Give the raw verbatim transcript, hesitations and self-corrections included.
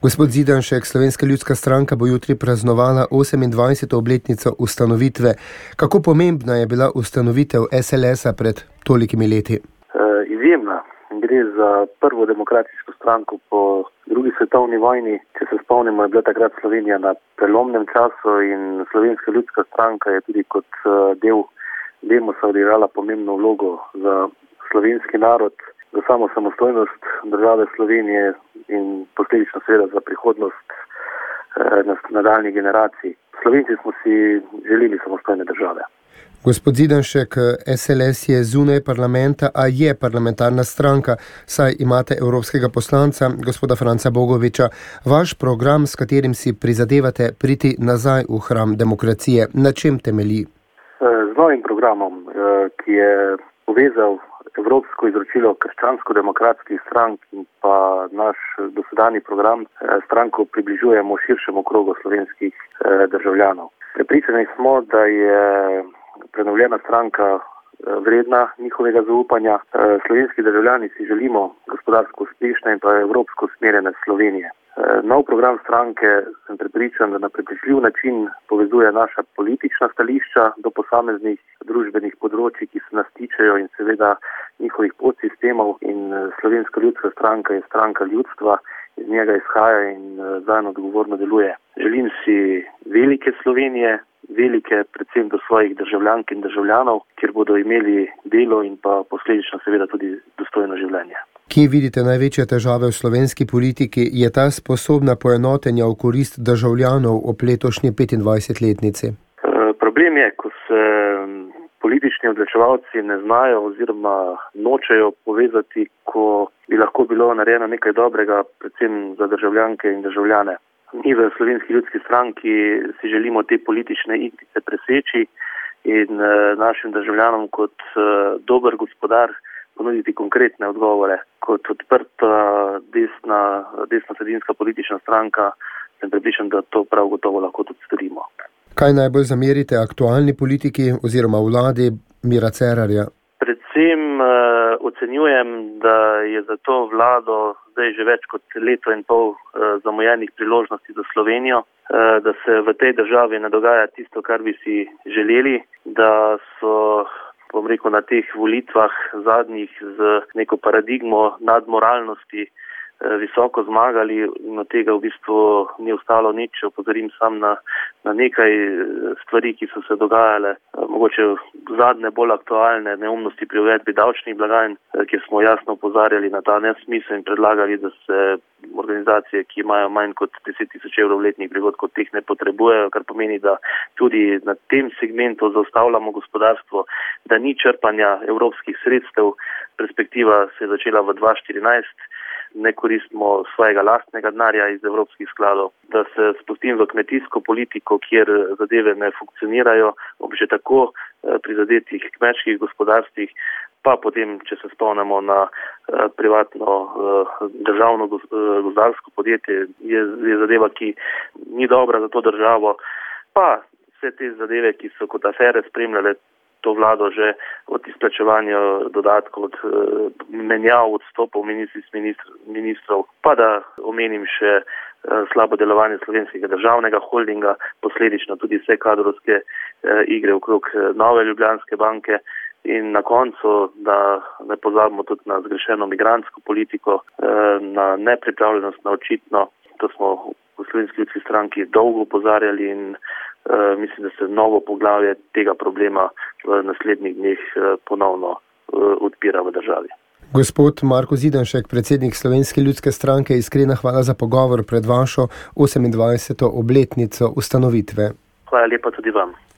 Gospod Zidanšek, Slovenska ljudska stranka bo jutri praznovala osemindvajseto obletnico ustanovitve. Kako pomembna je bila ustanovitev es el es-a pred tolikimi leti? Uh, izjemna. Gre za prvo demokratično stranko po drugi svetovni vojni. Če se spomnimo, je bila takrat Slovenija na prelomnem času in Slovenska ljudska stranka je tudi kot uh, del Demosa odigrala pomembno vlogo za slovenski narod, za samo samostojnost države Slovenije in posledično seveda za prihodnost eh, nadaljnjih generacij. Slovenci smo si želeli samostojne države. Gospod Zidanšek, es el es je zunaj parlamenta, a je parlamentarna stranka, saj imate evropskega poslanca, gospoda Franca Bogoviča. Vaš program, s katerim si prizadevate priti nazaj v hram demokracije, na čem temelji? Z novim programom, ki je povezal evropsko izročilo krščansko-demokratskih strank in pa naš dosedanji program, stranko približujemo širšemu krogu slovenskih državljanov. Prepričani smo, da je prenovljena stranka vredna njihovega zaupanja. Slovenski državljani si želimo gospodarsko uspešne in pa evropsko usmerjene Slovenije. Nov program stranke, sem prepričan, da na prepričljiv način povezuje naša politična stališča do posameznih družbenih področij, ki se nas tičejo in seveda njihovih podsistemov, in Slovenska ljudska stranka je stranka ljudstva, iz njega izhaja in zanj odgovorno deluje. Želim si velike Slovenije, velike predvsem do svojih državljank in državljanov, kjer bodo imeli delo in pa posledično seveda tudi dostojno življenje. Kje vidite največje težave v slovenski politiki? Je ta sposobna poenotenja v korist državljanov ob letošnji petindvajsetletnici? E, problem je, ko se politični odločevalci ne znajo oziroma nočejo povezati, ko bi lahko bilo narejeno nekaj dobrega, predvsem za državljanke in državljane. Mi v Slovenski ljudski stranki si želimo te politične igrice preseči in e, našim državljanom kot e, dober gospodar ponuditi konkretne odgovore. Kot odprta desna, desno-sredinska politična stranka sem prepričan, da to prav gotovo lahko tudi storimo. Kaj najbolj zamerite aktualni politiki oziroma vladi Mira Cerarja? Predvsem uh, ocenjujem, da je za to vlado zdaj že več kot leto in pol uh, zamujenih priložnosti za Slovenijo, uh, da se v tej državi ne dogaja tisto, kar bi si želeli, da so bom rekel, na teh volitvah zadnjih z neko paradigmo nadmoralnosti visoko zmagali in od tega v bistvu ni ostalo nič. Opozorim sam na, na nekaj stvari, ki so se dogajale, mogoče zadnje bolj aktualne neumnosti pri uvedbi davčnih blagajn, kjer smo jasno opozarjali na ta nesmisel in predlagali, da se organizacije, ki imajo manj kot deset tisoč evrov letnih prihodkov, teh ne potrebujejo, kar pomeni, da tudi na tem segmentu zaustavljamo gospodarstvo, da ni črpanja evropskih sredstev. Perspektiva se je začela v dva tisoč štirinajst, ne koristimo svojega lastnega denarja iz evropskih skladov, da se spustim v kmetijsko politiko, kjer zadeve ne funkcionirajo ob že tako prizadetih kmečkih gospodarstvih, pa potem, če se spomnimo na privatno državno gozdarsko podjetje, je, je zadeva, ki ni dobra za to državo, pa vse te zadeve, ki so kot afere spremljale to vlado že od izplačevanja dodatkov, od uh, menjav, odstopov ministr, ministrov, pa da omenim še uh, slabo delovanje Slovenskega državnega holdinga, posledično tudi vse kadrovske uh, igre okrog uh, Nove Ljubljanske banke in na koncu, da ne pozabimo tudi na zgrešeno migrantsko politiko, uh, na nepripravljenost na očitno. To smo v Slovenski ljudski stranki dolgo opozarjali in Uh, mislim, da se novo poglavje tega problema v naslednjih dneh uh, ponovno uh, odpira v državi. Gospod Marko Zidanšek, predsednik Slovenske ljudske stranke, iskrena hvala za pogovor pred vašo osemindvajseto obletnico ustanovitve. Hvala lepa tudi vam.